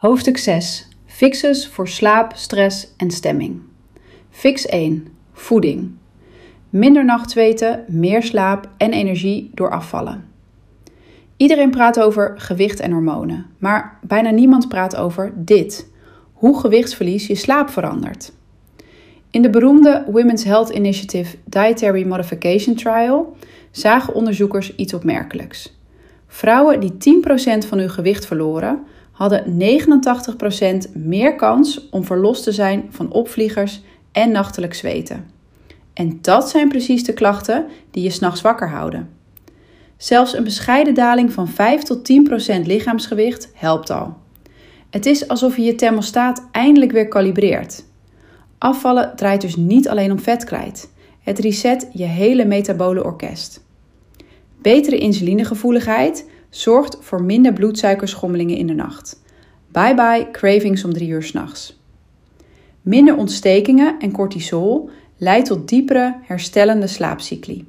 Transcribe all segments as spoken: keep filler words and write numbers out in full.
Hoofdstuk zes. Fixes voor slaap, stress en stemming. Fix één. Voeding. Minder nachtzweten, meer slaap en energie door afvallen. Iedereen praat over gewicht en hormonen, maar bijna niemand praat over dit. Hoe gewichtsverlies je slaap verandert. In de beroemde Women's Health Initiative Dietary Modification Trial zagen onderzoekers iets opmerkelijks. Vrouwen die tien procent van hun gewicht verloren, hadden negenentachtig procent meer kans om verlost te zijn van opvliegers en nachtelijk zweten. En dat zijn precies de klachten die je 's nachts wakker houden. Zelfs een bescheiden daling van vijf tot tien procent lichaamsgewicht helpt al. Het is alsof je je thermostaat eindelijk weer kalibreert. Afvallen draait dus niet alleen om vetkwijt. Het reset je hele metabole orkest. Betere insulinegevoeligheid zorgt voor minder bloedsuikerschommelingen in de nacht. Bye bye cravings om drie uur 's nachts. Minder ontstekingen en cortisol leidt tot diepere, herstellende slaapcycli.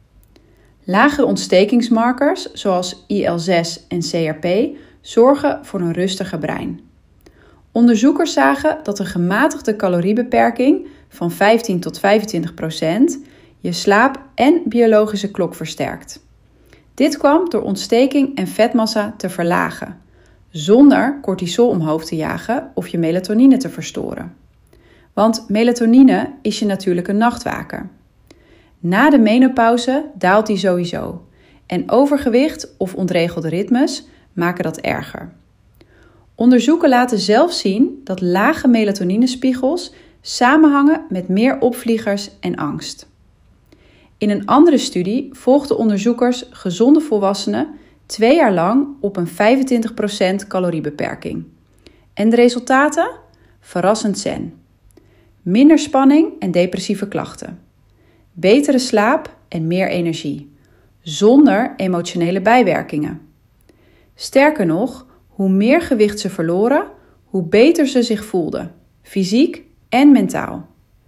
Lagere ontstekingsmarkers zoals I L zes en C R P zorgen voor een rustiger brein. Onderzoekers zagen dat een gematigde caloriebeperking van vijftien tot vijfentwintig procent je slaap en biologische klok versterkt. Dit kwam door ontsteking en vetmassa te verlagen, zonder cortisol omhoog te jagen of je melatonine te verstoren. Want melatonine is je natuurlijke nachtwaker. Na de menopauze daalt die sowieso en overgewicht of ontregelde ritmes maken dat erger. Onderzoeken laten zelfs zien dat lage melatoninespiegels samenhangen met meer opvliegers en angst. In een andere studie volgden onderzoekers gezonde volwassenen twee jaar lang op een vijfentwintig procent caloriebeperking. En de resultaten? Verrassend zen. Minder spanning en depressieve klachten. Betere slaap en meer energie. Zonder emotionele bijwerkingen. Sterker nog, hoe meer gewicht ze verloren, hoe beter ze zich voelden. Fysiek en mentaal.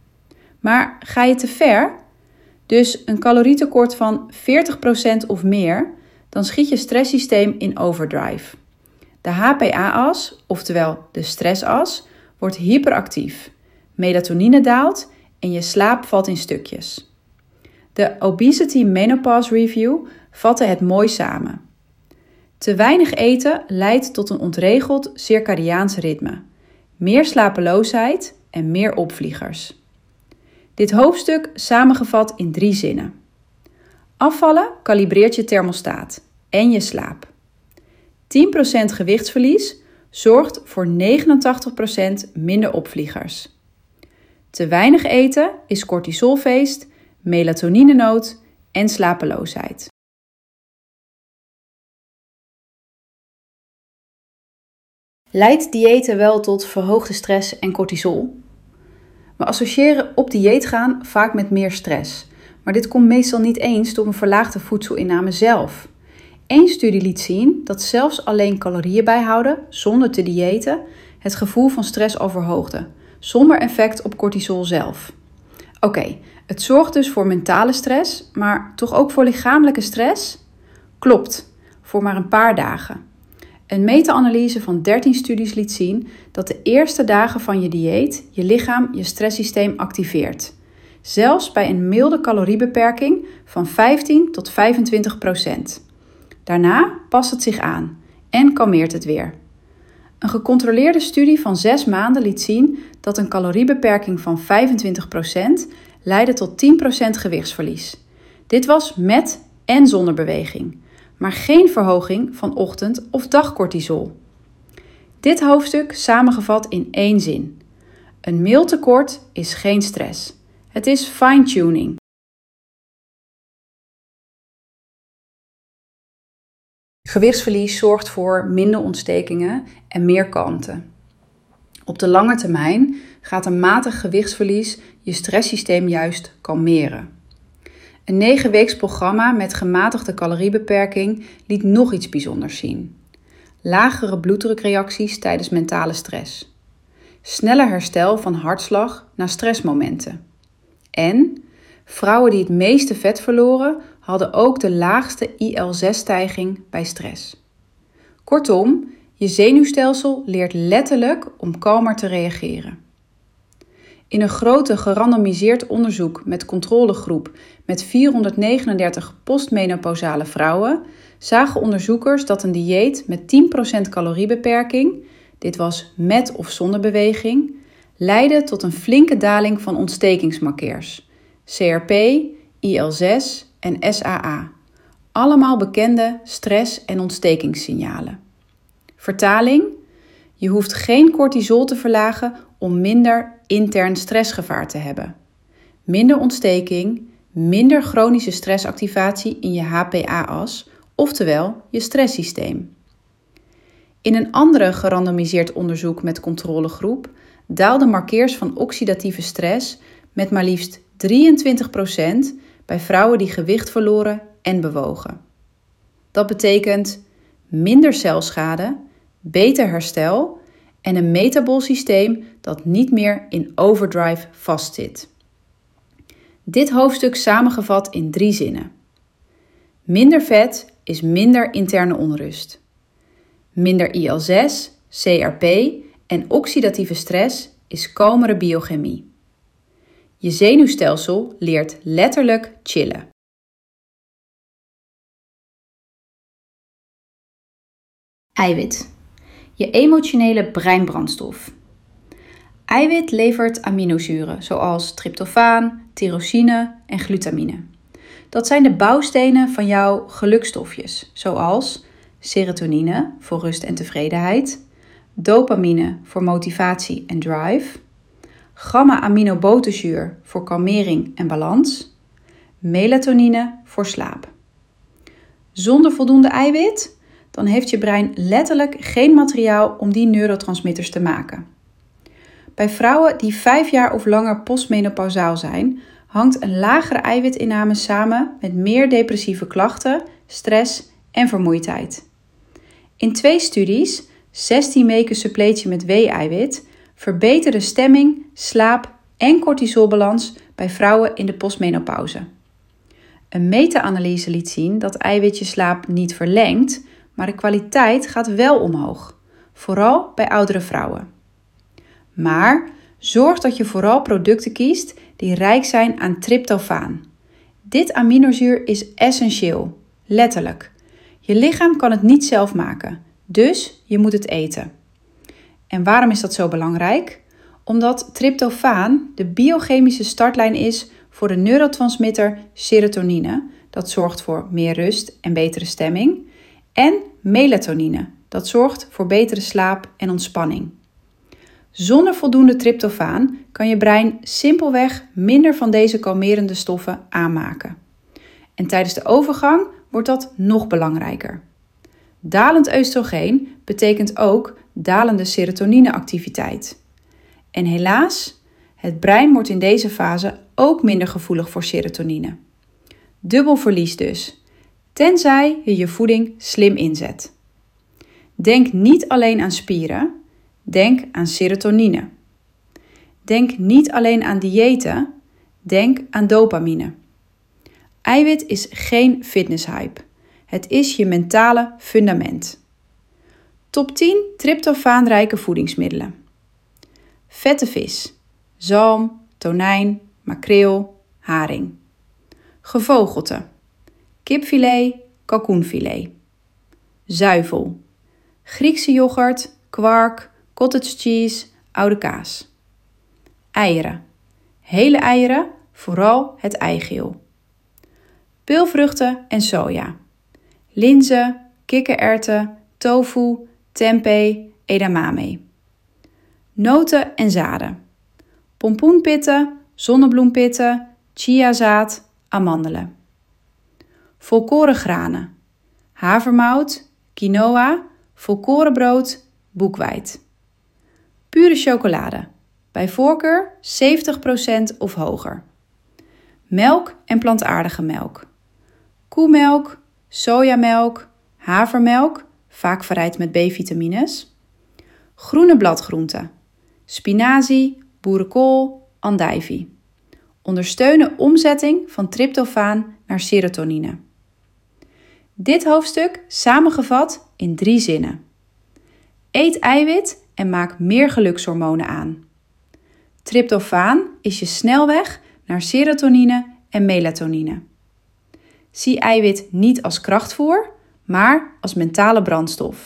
Maar ga je te ver? Dus een calorietekort van veertig procent of meer, dan schiet je stresssysteem in overdrive. De H P A-as, oftewel de stressas, wordt hyperactief. Melatonine daalt en je slaap valt in stukjes. De Obesity Menopause Review vatte het mooi samen. Te weinig eten leidt tot een ontregeld circadiaans ritme, meer slapeloosheid en meer opvliegers. Dit hoofdstuk samengevat in drie zinnen. Afvallen kalibreert je thermostaat en je slaap. tien procent gewichtsverlies zorgt voor negenentachtig procent minder opvliegers. Te weinig eten is cortisolfeest, melatonine-nood en slapeloosheid. Leidt diëten wel tot verhoogde stress en cortisol? We associëren op dieet gaan vaak met meer stress, maar dit komt meestal niet eens door een verlaagde voedselinname zelf. Eén studie liet zien dat zelfs alleen calorieën bijhouden, zonder te diëten, het gevoel van stress overhoogde, zonder effect op cortisol zelf. Oké, okay, het zorgt dus voor mentale stress, maar toch ook voor lichamelijke stress? Klopt, voor maar een paar dagen. Een meta-analyse van dertien studies liet zien dat de eerste dagen van je dieet je lichaam je stresssysteem activeert. Zelfs bij een milde caloriebeperking van vijftien tot vijfentwintig procent. Daarna past het zich aan en kalmeert het weer. Een gecontroleerde studie van zes maanden liet zien dat een caloriebeperking van vijfentwintig procent leidde tot tien procent gewichtsverlies. Dit was met en zonder beweging, maar geen verhoging van ochtend- of dagcortisol. Dit hoofdstuk samengevat in één zin. Een meeltekort is geen stress. Het is fine-tuning. Gewichtsverlies zorgt voor minder ontstekingen en meer kalmte. Op de lange termijn gaat een matig gewichtsverlies je stresssysteem juist kalmeren. Een negenweeks programma met gematigde caloriebeperking liet nog iets bijzonders zien. Lagere bloeddrukreacties tijdens mentale stress. Sneller herstel van hartslag na stressmomenten. En vrouwen die het meeste vet verloren hadden ook de laagste I L zes stijging bij stress. Kortom, Je zenuwstelsel leert letterlijk om kalmer te reageren. In een grote gerandomiseerd onderzoek met controlegroep met vierhonderdnegenendertig postmenopausale vrouwen zagen onderzoekers dat een dieet met tien procent caloriebeperking, dit was met of zonder beweging, leidde tot een flinke daling van ontstekingsmarkers, C R P, I L zes en S A A, allemaal bekende stress- en ontstekingssignalen. Vertaling: je hoeft geen cortisol te verlagen om minder intern stressgevaar te hebben. Minder ontsteking, minder chronische stressactivatie in je H P A-as, oftewel je stresssysteem. In een andere gerandomiseerd onderzoek met controlegroep daalden markers van oxidatieve stress met maar liefst drieëntwintig procent bij vrouwen die gewicht verloren en bewogen. Dat betekent minder celschade, beter herstel en een metabool systeem dat niet meer in overdrive vastzit. Dit hoofdstuk samengevat in drie zinnen. Minder vet is minder interne onrust. Minder I L zes, C R P en oxidatieve stress is kalmere biochemie. Je zenuwstelsel leert letterlijk chillen. Eiwit. Je emotionele breinbrandstof. Eiwit levert aminozuren zoals tryptofaan, tyrosine en glutamine. Dat zijn de bouwstenen van jouw gelukstofjes, zoals serotonine voor rust en tevredenheid, dopamine voor motivatie en drive, gamma-aminobuterzuur voor kalmering en balans, melatonine voor slaap. Zonder voldoende eiwit? Dan heeft je brein letterlijk geen materiaal om die neurotransmitters te maken. Bij vrouwen die vijf jaar of langer postmenopausaal zijn, hangt een lagere eiwitinname samen met meer depressieve klachten, stress en vermoeidheid. In twee studies, zestien weken suppletie met whey-eiwit, verbeterde stemming, slaap en cortisolbalans bij vrouwen in de postmenopauze. Een meta-analyse liet zien dat eiwit je slaap niet verlengt, maar de kwaliteit gaat wel omhoog, vooral bij oudere vrouwen. Maar zorg dat je vooral producten kiest die rijk zijn aan tryptofaan. Dit aminozuur is essentieel, letterlijk. Je lichaam kan het niet zelf maken, dus je moet het eten. En waarom is dat zo belangrijk? Omdat tryptofaan de biochemische startlijn is voor de neurotransmitter serotonine, dat zorgt voor meer rust en betere stemming, en melatonine, dat zorgt voor betere slaap en ontspanning. Zonder voldoende tryptofaan kan je brein simpelweg minder van deze kalmerende stoffen aanmaken. En tijdens de overgang wordt dat nog belangrijker. Dalend oestrogeen betekent ook dalende serotonineactiviteit. En helaas, het brein wordt in deze fase ook minder gevoelig voor serotonine. Dubbel verlies dus, tenzij je je voeding slim inzet. Denk niet alleen aan spieren, denk aan serotonine. Denk niet alleen aan diëten, denk aan dopamine. Eiwit is geen fitnesshype. Het is je mentale fundament. Top tien tryptofaanrijke voedingsmiddelen. Vette vis, zalm, tonijn, makreel, haring. Gevogelte, kipfilet, kalkoenfilet. Zuivel, Griekse yoghurt, kwark, cottage cheese, oude kaas. Eieren, hele eieren, vooral het eigeel. Peulvruchten en soja. Linzen, kikkererwten, tofu, tempeh, edamame. Noten en zaden. Pompoenpitten, zonnebloempitten, chiazaad, amandelen. Volkoren granen. Havermout, quinoa, volkorenbrood, boekweit. Pure chocolade. Bij voorkeur zeventig procent of hoger. Melk en plantaardige melk. Koemelk, sojamelk, havermelk, vaak verrijkt met B-vitamines. Groene bladgroenten. Spinazie, boerenkool, andijvie. Ondersteunen omzetting van tryptofaan naar serotonine. Dit hoofdstuk samengevat in drie zinnen. eet eiwit en maak meer gelukshormonen aan. Tryptofaan is je snelweg naar serotonine en melatonine. Zie eiwit niet als krachtvoer, maar als mentale brandstof.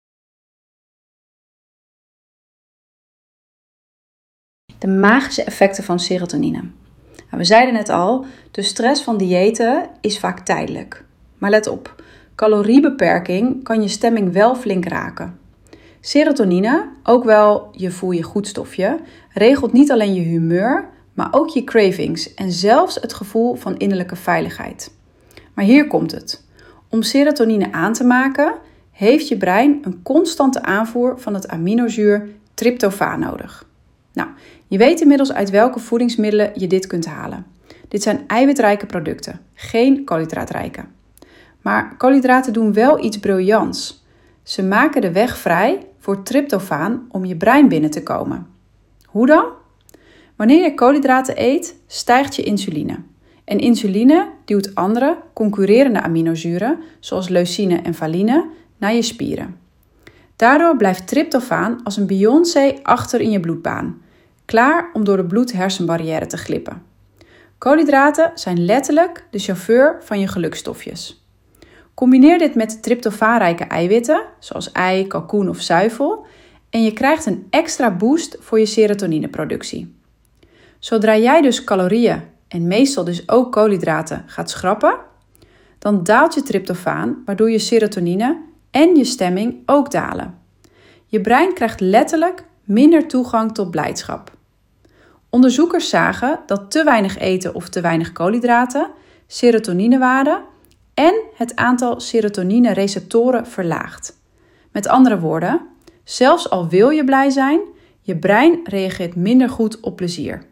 De magische effecten van serotonine. We zeiden het al, de stress van diëten is vaak tijdelijk. Maar let op, caloriebeperking kan je stemming wel flink raken. Serotonine, ook wel je voel je goed stofje, regelt niet alleen je humeur, maar ook je cravings en zelfs het gevoel van innerlijke veiligheid. Maar hier komt het. Om serotonine aan te maken, heeft je brein een constante aanvoer van het aminozuur tryptofaan nodig. Nou, je weet inmiddels uit welke voedingsmiddelen je dit kunt halen. Dit zijn eiwitrijke producten, geen koolhydraatrijke. Maar koolhydraten doen wel iets briljants. Ze maken de weg vrij voor tryptofaan om je brein binnen te komen. Hoe dan? Wanneer je koolhydraten eet, stijgt je insuline. En insuline duwt andere, concurrerende aminozuren, zoals leucine en valine, naar je spieren. Daardoor blijft tryptofaan als een Beyoncé achter in je bloedbaan, klaar om door de bloed-hersenbarrière te glippen. Koolhydraten zijn letterlijk de chauffeur van je gelukstofjes. Combineer dit met tryptofaanrijke eiwitten, zoals ei, kalkoen of zuivel, en je krijgt een extra boost voor je serotonineproductie. Zodra jij dus calorieën en meestal dus ook koolhydraten gaat schrappen, dan daalt je tryptofaan, waardoor je serotonine en je stemming ook dalen. Je brein krijgt letterlijk minder toegang tot blijdschap. Onderzoekers zagen dat te weinig eten of te weinig koolhydraten serotoninewaarde en het aantal serotonine-receptoren verlaagt. Met andere woorden, zelfs al wil je blij zijn, je brein reageert minder goed op plezier.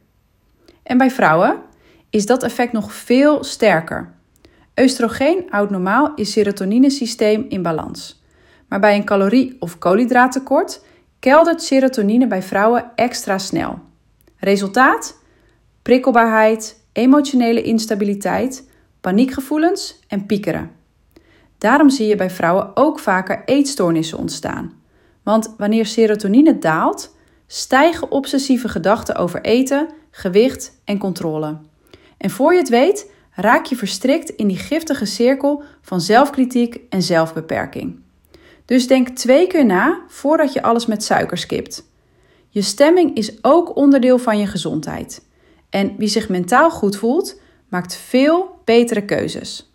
En bij vrouwen is dat effect nog veel sterker. Oestrogeen houdt normaal je serotoninesysteem in balans. Maar bij een calorie- of koolhydraattekort keldert serotonine bij vrouwen extra snel. Resultaat? Prikkelbaarheid, emotionele instabiliteit, paniekgevoelens en piekeren. Daarom zie je bij vrouwen ook vaker eetstoornissen ontstaan. Want wanneer serotonine daalt, stijgen obsessieve gedachten over eten, gewicht en controle. En voor je het weet, raak je verstrikt in die giftige cirkel van zelfkritiek en zelfbeperking. Dus denk twee keer na voordat je alles met suiker skipt. Je stemming is ook onderdeel van je gezondheid. En wie zich mentaal goed voelt, maakt veel betere keuzes.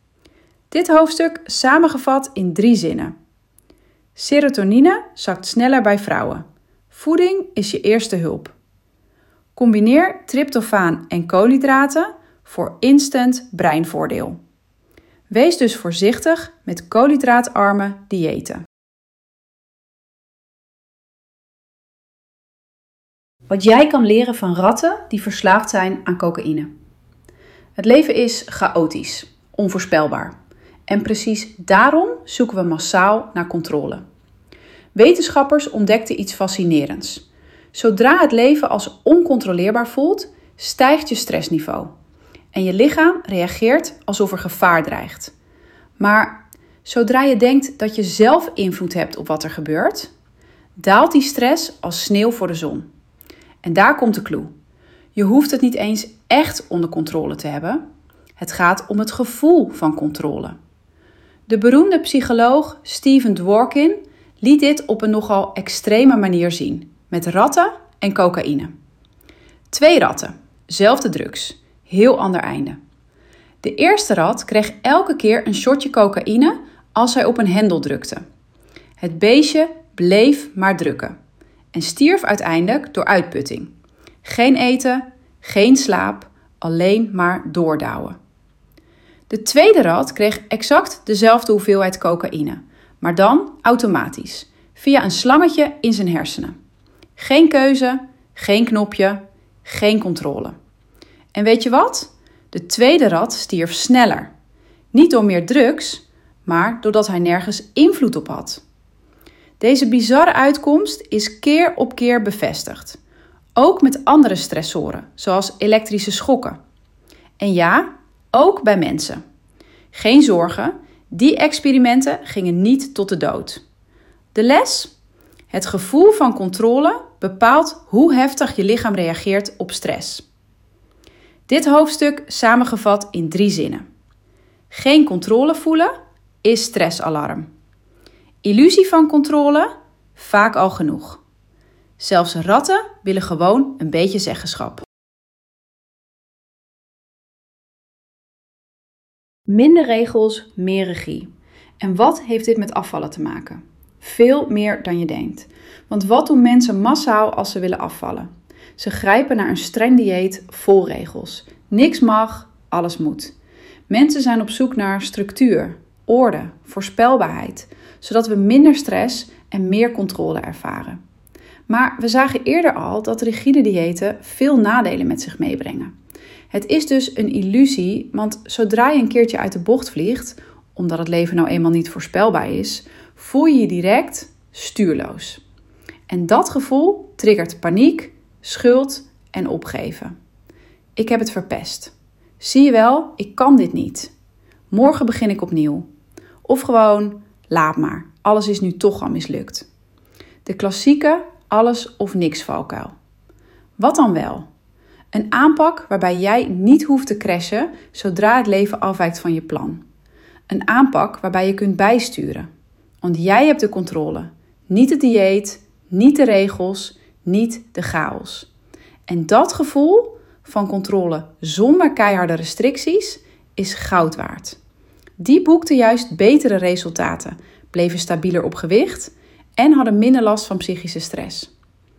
Dit hoofdstuk samengevat in drie zinnen. Serotonine zakt sneller bij vrouwen. Voeding is je eerste hulp. Combineer tryptofaan en koolhydraten voor instant breinvoordeel. Wees dus voorzichtig met koolhydraatarme diëten. Wat jij kan leren van ratten die verslaafd zijn aan cocaïne. Het leven is chaotisch, onvoorspelbaar. En precies daarom zoeken we massaal naar controle. Wetenschappers ontdekten iets fascinerends. Zodra het leven als oncontroleerbaar voelt, stijgt je stressniveau. En je lichaam reageert alsof er gevaar dreigt. Maar zodra je denkt dat je zelf invloed hebt op wat er gebeurt, daalt die stress als sneeuw voor de zon. En daar komt de clue. Je hoeft het niet eens echt onder controle te hebben. Het gaat om het gevoel van controle. De beroemde psycholoog Stephen Dworkin liet dit op een nogal extreme manier zien, met ratten en cocaïne. Twee ratten, zelfde drugs, heel ander einde. De eerste rat kreeg elke keer een shotje cocaïne als hij op een hendel drukte. Het beestje bleef maar drukken en stierf uiteindelijk door uitputting. Geen eten, geen slaap, alleen maar doordouwen. De tweede rat kreeg exact dezelfde hoeveelheid cocaïne, maar dan automatisch, via een slangetje in zijn hersenen. Geen keuze, geen knopje, geen controle. En weet je wat? De tweede rat stierf sneller. Niet door meer drugs, maar doordat hij nergens invloed op had. Deze bizarre uitkomst is keer op keer bevestigd. Ook met andere stressoren, zoals elektrische schokken. En ja, ook bij mensen. Geen zorgen, die experimenten gingen niet tot de dood. De les? Het gevoel van controle bepaalt hoe heftig je lichaam reageert op stress. Dit hoofdstuk samengevat in drie zinnen. Geen controle voelen is stressalarm. Illusie van controle, vaak al genoeg. Zelfs ratten willen gewoon een beetje zeggenschap. Minder regels, meer regie. En wat heeft dit met afvallen te maken? Veel meer dan je denkt. Want wat doen mensen massaal als ze willen afvallen? Ze grijpen naar een streng dieet vol regels. Niks mag, alles moet. Mensen zijn op zoek naar structuur, orde, voorspelbaarheid, zodat we minder stress en meer controle ervaren. Maar we zagen eerder al dat rigide diëten veel nadelen met zich meebrengen. Het is dus een illusie, want zodra je een keertje uit de bocht vliegt, omdat het leven nou eenmaal niet voorspelbaar is, voel je je direct stuurloos. En dat gevoel triggert paniek, schuld en opgeven. Ik heb het verpest. Zie je wel, ik kan dit niet. Morgen begin ik opnieuw. Of gewoon, laat maar, alles is nu toch al mislukt. De klassieke alles of niks valkuil. Wat dan wel? Een aanpak waarbij jij niet hoeft te crashen zodra het leven afwijkt van je plan. Een aanpak waarbij je kunt bijsturen. Want jij hebt de controle. Niet het dieet, niet de regels, niet de chaos. En dat gevoel van controle zonder keiharde restricties is goud waard. Die boekten juist betere resultaten, bleven stabieler op gewicht en hadden minder last van psychische stress.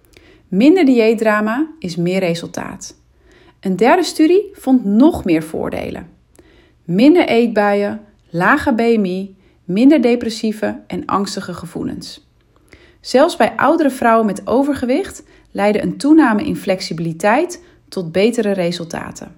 Minder dieetdrama is meer resultaat. Een derde studie vond nog meer voordelen. Minder eetbuien, lage B M I, minder depressieve en angstige gevoelens. Zelfs bij oudere vrouwen met overgewicht leidde een toename in flexibiliteit tot betere resultaten.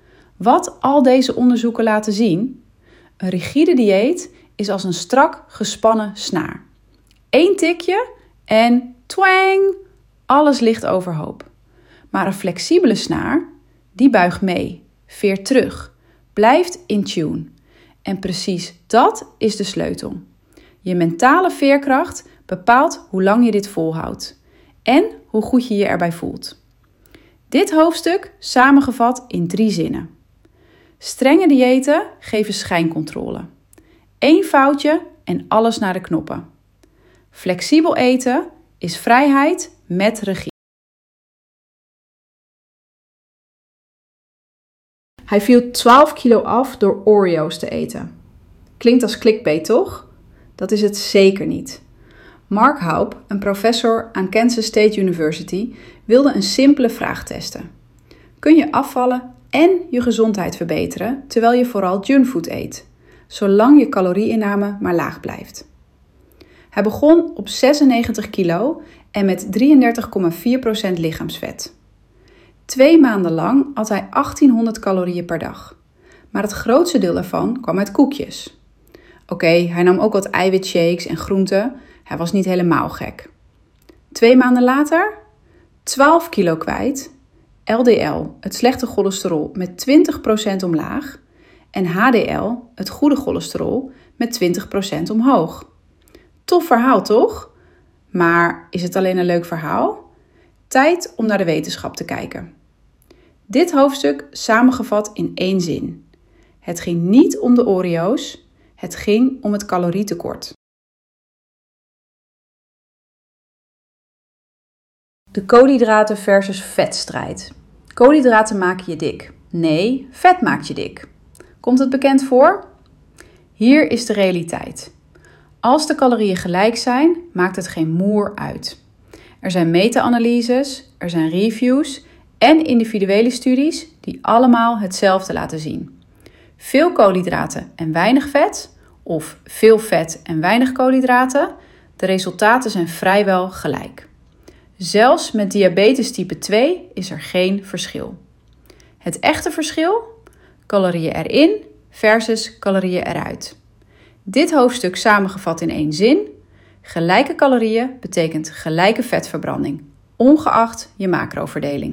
Wat al deze onderzoeken laten zien? Een rigide dieet is als een strak gespannen snaar. Eén tikje en twang, alles ligt overhoop. Maar een flexibele snaar, die buigt mee, veert terug, blijft in tune. En precies dat is de sleutel. Je mentale veerkracht bepaalt hoe lang je dit volhoudt en hoe goed je je erbij voelt. Dit hoofdstuk samengevat in drie zinnen. Strenge diëten geven schijncontrole. Eén foutje en alles naar de knoppen. Flexibel eten is vrijheid met regie. Hij viel twaalf kilo af door Oreo's te eten. Klinkt als clickbait, toch? Dat is het zeker niet. Mark Haupt, een professor aan Kansas State University, wilde een simpele vraag testen. Kun je afvallen en je gezondheid verbeteren terwijl je vooral junkfood eet, zolang je calorieinname maar laag blijft? Hij begon op zesennegentig kilo en met drieëndertig komma vier procent lichaamsvet. Twee maanden lang at hij achttienhonderd calorieën per dag. Maar het grootste deel daarvan kwam uit koekjes. Oké, okay, hij nam ook wat eiwitshakes en groenten. Hij was niet helemaal gek. Twee maanden later, twaalf kilo kwijt. L D L, het slechte cholesterol, met twintig procent omlaag. En H D L, het goede cholesterol, met twintig procent omhoog. Tof verhaal, toch? Maar is het alleen een leuk verhaal? Tijd om naar de wetenschap te kijken. Dit hoofdstuk samengevat in één zin. Het ging niet om de Oreo's, het ging om het calorietekort. De koolhydraten versus vetstrijd. Koolhydraten maken je dik. Nee, vet maakt je dik. Komt het bekend voor? Hier is de realiteit. Als de calorieën gelijk zijn, maakt het geen moer uit. Er zijn meta-analyses, er zijn reviews en individuele studies die allemaal hetzelfde laten zien. Veel koolhydraten en weinig vet, of veel vet en weinig koolhydraten, de resultaten zijn vrijwel gelijk. Zelfs met diabetes type twee is er geen verschil. Het echte verschil? Calorieën erin versus calorieën eruit. Dit hoofdstuk samengevat in één zin. Gelijke calorieën betekent gelijke vetverbranding, ongeacht je macroverdeling.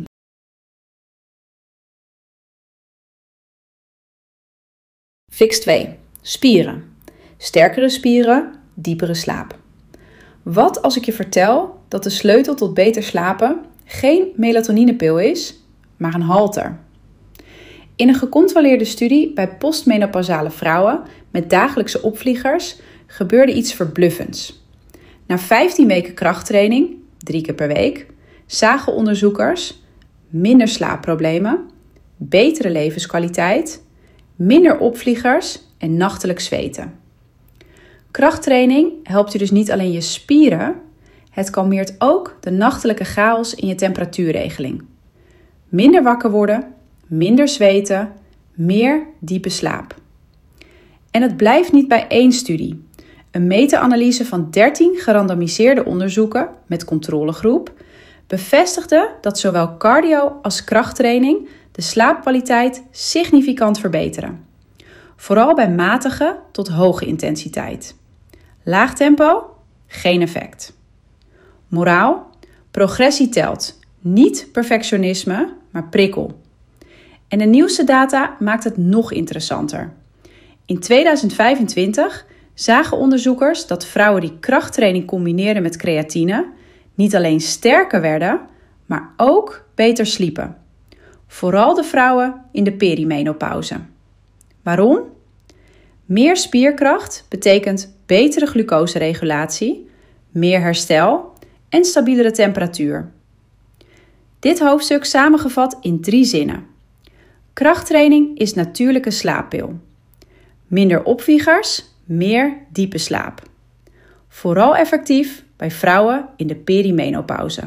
Fix twee. Spieren. Sterkere spieren, diepere slaap. Wat als ik je vertel dat de sleutel tot beter slapen geen melatoninepil is, maar een halter? In een gecontroleerde studie bij postmenopausale vrouwen met dagelijkse opvliegers gebeurde iets verbluffends. Na vijftien weken krachttraining, drie keer per week, zagen onderzoekers minder slaapproblemen, betere levenskwaliteit, minder opvliegers en nachtelijk zweten. Krachttraining helpt je dus niet alleen je spieren, het kalmeert ook de nachtelijke chaos in je temperatuurregeling. Minder wakker worden, minder zweten, meer diepe slaap. En het blijft niet bij één studie. Een meta-analyse van dertien gerandomiseerde onderzoeken met controlegroep bevestigde dat zowel cardio als krachttraining de slaapkwaliteit significant verbeteren. Vooral bij matige tot hoge intensiteit. Laag tempo, geen effect. Moraal, progressie telt. Niet perfectionisme, maar prikkel. En de nieuwste data maakt het nog interessanter. In tweeduizend vijfentwintig zagen onderzoekers dat vrouwen die krachttraining combineerden met creatine niet alleen sterker werden, maar ook beter sliepen. Vooral de vrouwen in de perimenopauze. Waarom? Meer spierkracht betekent betere glucoseregulatie, meer herstel en stabielere temperatuur. Dit hoofdstuk samengevat in drie zinnen. Krachttraining is natuurlijke slaappil. Minder opvliegers, meer diepe slaap. Vooral effectief bij vrouwen in de perimenopauze.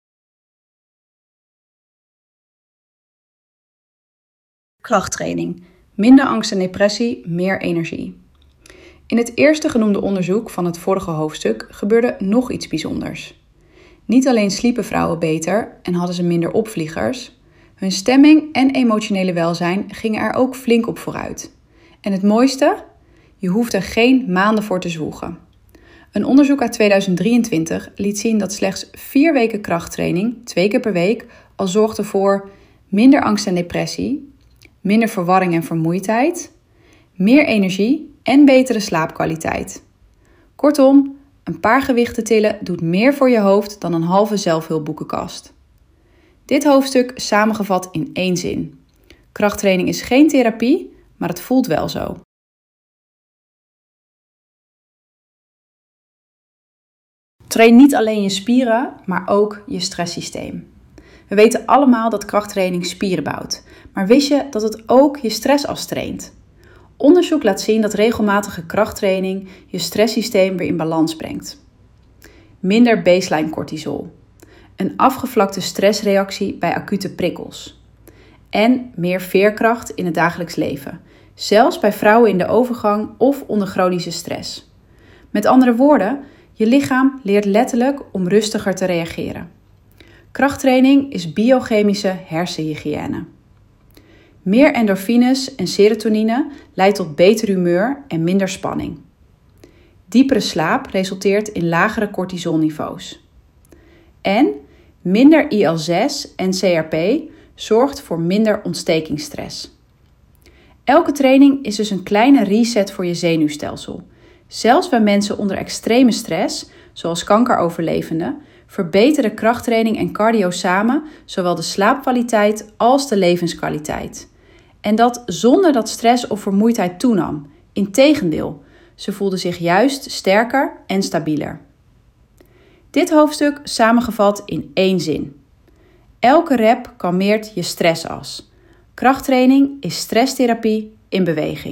Krachttraining. Minder angst en depressie, meer energie. In het eerste genoemde onderzoek van het vorige hoofdstuk gebeurde nog iets bijzonders. Niet alleen sliepen vrouwen beter en hadden ze minder opvliegers, hun stemming en emotionele welzijn gingen er ook flink op vooruit. En het mooiste? Je hoeft er geen maanden voor te zwoegen. Een onderzoek uit tweeduizend drieëntwintig liet zien dat slechts vier weken krachttraining, twee keer per week, al zorgde voor minder angst en depressie, minder verwarring en vermoeidheid, meer energie en betere slaapkwaliteit. Kortom, een paar gewichten tillen doet meer voor je hoofd dan een halve zelfhulpboekenkast. Dit hoofdstuk samengevat in één zin. Krachttraining is geen therapie, maar het voelt wel zo. Train niet alleen je spieren, maar ook je stresssysteem. We weten allemaal dat krachttraining spieren bouwt, maar wist je dat het ook je stress aftraint? Onderzoek laat zien dat regelmatige krachttraining je stresssysteem weer in balans brengt. Minder baseline cortisol. Een afgevlakte stressreactie bij acute prikkels. En meer veerkracht in het dagelijks leven. Zelfs bij vrouwen in de overgang of onder chronische stress. Met andere woorden, je lichaam leert letterlijk om rustiger te reageren. Krachttraining is biochemische hersenhygiëne. Meer endorfines en serotonine leidt tot beter humeur en minder spanning. Diepere slaap resulteert in lagere cortisolniveaus. En minder I L zes en C R P zorgt voor minder ontstekingsstress. Elke training is dus een kleine reset voor je zenuwstelsel. Zelfs bij mensen onder extreme stress, zoals kankeroverlevenden, verbeteren krachttraining en cardio samen zowel de slaapkwaliteit als de levenskwaliteit. En dat zonder dat stress of vermoeidheid toenam. Integendeel, ze voelden zich juist sterker en stabieler. Dit hoofdstuk samengevat in één zin. Elke rep kalmeert je stressas. Krachttraining is stresstherapie in beweging.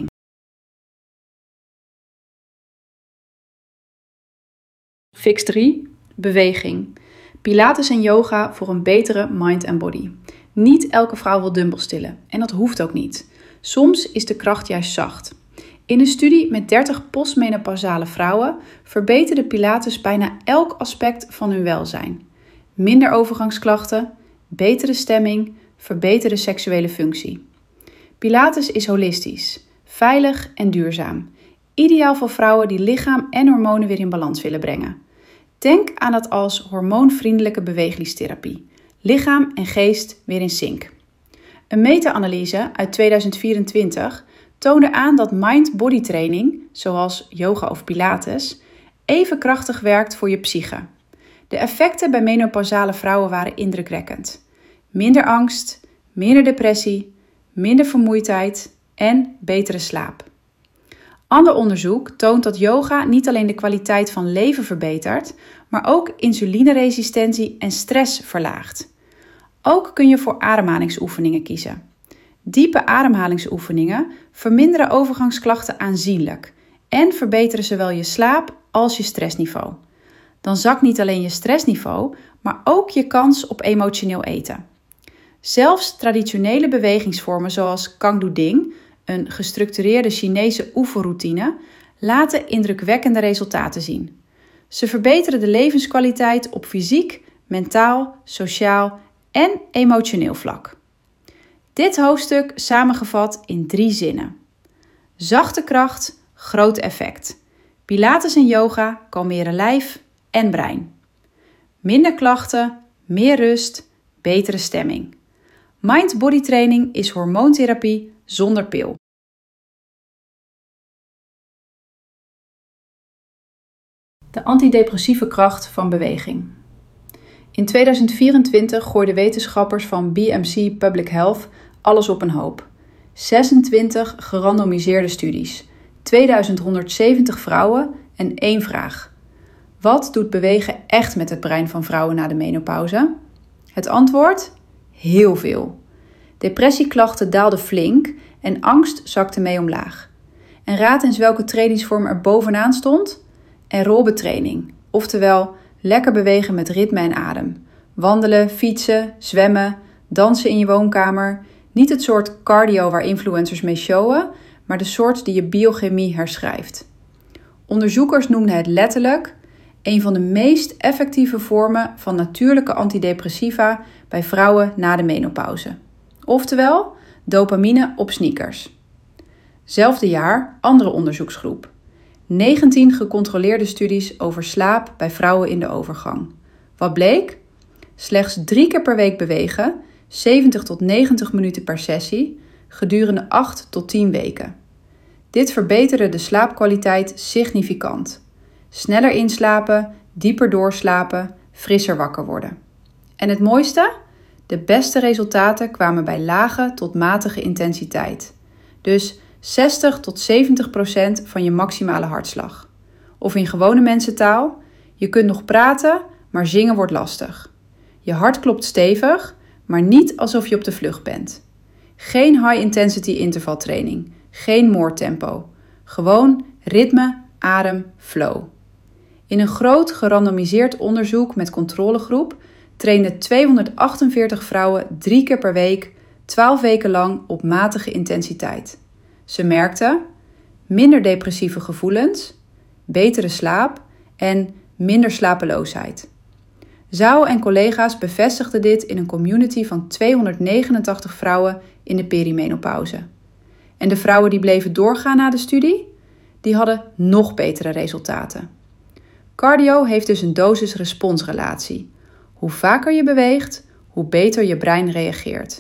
Fix drie. Beweging. Pilates en yoga voor een betere mind en body. Niet elke vrouw wil dumbbells tillen en dat hoeft ook niet. Soms is de kracht juist zacht. In een studie met dertig postmenopausale vrouwen verbeterde Pilates bijna elk aspect van hun welzijn. Minder overgangsklachten, betere stemming, verbeterde seksuele functie. Pilates is holistisch, veilig en duurzaam. Ideaal voor vrouwen die lichaam en hormonen weer in balans willen brengen. Denk aan het als hormoonvriendelijke beweegliestherapie. Lichaam en geest weer in sync. Een meta-analyse uit tweeduizend vierentwintig toonde aan dat mind-body training, zoals yoga of pilates, even krachtig werkt voor je psyche. De effecten bij menopausale vrouwen waren indrukwekkend. Minder angst, minder depressie, minder vermoeidheid en betere slaap. Ander onderzoek toont dat yoga niet alleen de kwaliteit van leven verbetert, maar ook insulineresistentie en stress verlaagt. Ook kun je voor ademhalingsoefeningen kiezen. Diepe ademhalingsoefeningen verminderen overgangsklachten aanzienlijk en verbeteren zowel je slaap als je stressniveau. Dan zakt niet alleen je stressniveau, maar ook je kans op emotioneel eten. Zelfs traditionele bewegingsvormen zoals Kangdu Ding, een gestructureerde Chinese oefenroutine, laten indrukwekkende resultaten zien. Ze verbeteren de levenskwaliteit op fysiek, mentaal, sociaal en emotioneel vlak. Dit hoofdstuk samengevat in drie zinnen. Zachte kracht, groot effect. Pilates en yoga kalmeren lijf en brein. Minder klachten, meer rust, betere stemming. Mind-body training is hormoontherapie zonder pil. De antidepressieve kracht van beweging. In tweeduizend vierentwintig gooiden wetenschappers van B M C Public Health alles op een hoop. zesentwintig gerandomiseerde studies, tweeduizend honderdzeventig vrouwen en één vraag. Wat doet bewegen echt met het brein van vrouwen na de menopauze? Het antwoord? Heel veel. Depressieklachten daalden flink en angst zakte mee omlaag. En raad eens welke trainingsvorm er bovenaan stond? Aerobe-training, oftewel lekker bewegen met ritme en adem. Wandelen, fietsen, zwemmen, dansen in je woonkamer. Niet het soort cardio waar influencers mee showen, maar de soort die je biochemie herschrijft. Onderzoekers noemden het letterlijk een van de meest effectieve vormen van natuurlijke antidepressiva bij vrouwen na de menopauze. Oftewel, dopamine op sneakers. Zelfde jaar, andere onderzoeksgroep. negentien gecontroleerde studies over slaap bij vrouwen in de overgang. Wat bleek? Slechts drie keer per week bewegen, zeventig tot negentig minuten per sessie, gedurende acht tot tien weken. Dit verbeterde de slaapkwaliteit significant. Sneller inslapen, dieper doorslapen, frisser wakker worden. En het mooiste? De beste resultaten kwamen bij lage tot matige intensiteit. Dus zestig tot zeventig procent van je maximale hartslag. Of in gewone mensentaal, je kunt nog praten, maar zingen wordt lastig. Je hart klopt stevig, maar niet alsof je op de vlucht bent. Geen high-intensity intervaltraining, geen moordtempo. Gewoon ritme, adem, flow. In een groot gerandomiseerd onderzoek met controlegroep trainden tweehonderdachtenveertig vrouwen drie keer per week, twaalf weken lang op matige intensiteit. Ze merkten minder depressieve gevoelens, betere slaap en minder slapeloosheid. Zhao en collega's bevestigden dit in een community van tweehonderdnegenentachtig vrouwen in de perimenopauze. En de vrouwen die bleven doorgaan na de studie, die hadden nog betere resultaten. Cardio heeft dus een dosis-responsrelatie. Hoe vaker je beweegt, hoe beter je brein reageert.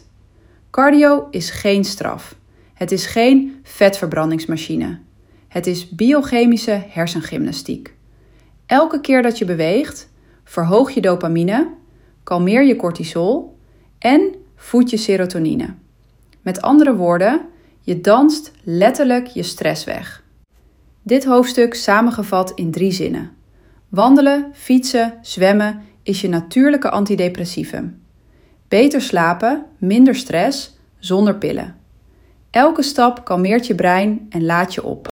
Cardio is geen straf. Het is geen vetverbrandingsmachine. Het is biochemische hersengymnastiek. Elke keer dat je beweegt, verhoog je dopamine, kalmeer je cortisol en voed je serotonine. Met andere woorden, je danst letterlijk je stress weg. Dit hoofdstuk samengevat in drie zinnen. Wandelen, fietsen, zwemmen is je natuurlijke antidepressivum. Beter slapen, minder stress, zonder pillen. Elke stap kalmeert je brein en laat je op.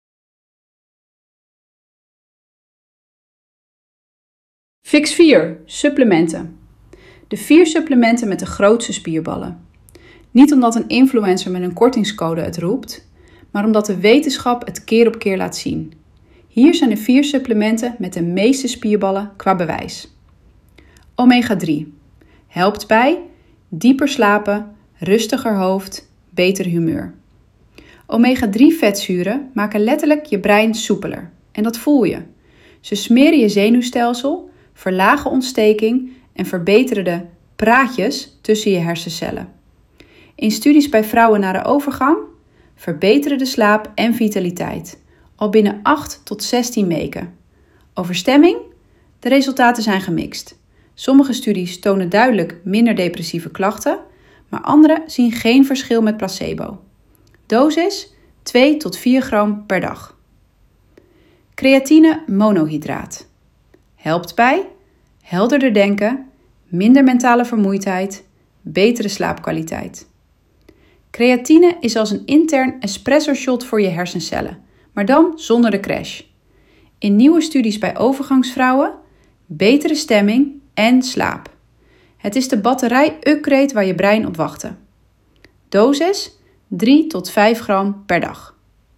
Fix vier. Supplementen. De vier supplementen met de grootste spierballen. Niet omdat een influencer met een kortingscode het roept, maar omdat de wetenschap het keer op keer laat zien. Hier zijn de vier supplementen met de meeste spierballen qua bewijs. omega drie. Helpt bij dieper slapen, rustiger hoofd, beter humeur. omega drie vetzuren maken letterlijk je brein soepeler. En dat voel je. Ze smeren je zenuwstelsel, verlagen ontsteking en verbeteren de praatjes tussen je hersencellen. In studies bij vrouwen na de overgang verbeteren de slaap en vitaliteit, al binnen acht tot zestien weken. Over stemming? De resultaten zijn gemixt. Sommige studies tonen duidelijk minder depressieve klachten, maar andere zien geen verschil met placebo. Dosis twee tot vier gram per dag. Creatine monohydraat. Helpt bij helderder denken, minder mentale vermoeidheid, betere slaapkwaliteit. Creatine is als een intern espresso shot voor je hersencellen, maar dan zonder de crash. In nieuwe studies bij overgangsvrouwen, betere stemming en slaap. Het is de batterij-upgrade waar je brein op wachtte. Dosis drie tot vijf gram per dag.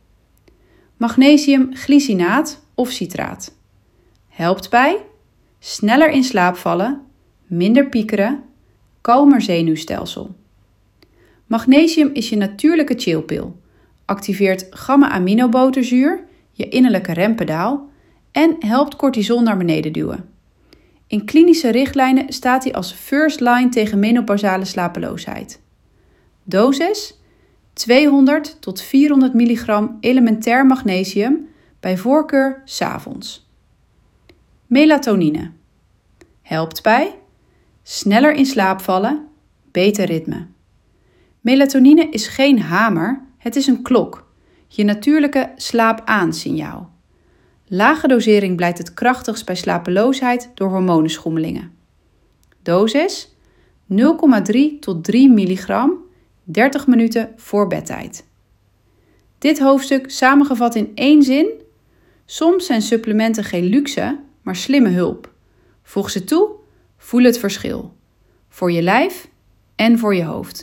Magnesiumglycinaat of citraat. Helpt bij sneller in slaap vallen, minder piekeren, kalmer zenuwstelsel. Magnesium is je natuurlijke chillpil, activeert gamma-aminoboterzuur, je innerlijke rempedaal, en helpt cortisol naar beneden duwen. In klinische richtlijnen staat hij als first line tegen menopausale slapeloosheid. Dosis tweehonderd tot vierhonderd milligram elementair magnesium, bij voorkeur 's avonds. Melatonine. Helpt bij sneller in slaap vallen, beter ritme. Melatonine is geen hamer, het is een klok, je natuurlijke slaap-aan-signaal. Lage dosering blijkt het krachtigst bij slapeloosheid door hormonenschommelingen. Dosis nul komma drie tot drie milligram, dertig minuten voor bedtijd. Dit hoofdstuk samengevat in één zin: soms zijn supplementen geen luxe, maar slimme hulp. Voeg ze toe, voel het verschil. Voor je lijf en voor je hoofd.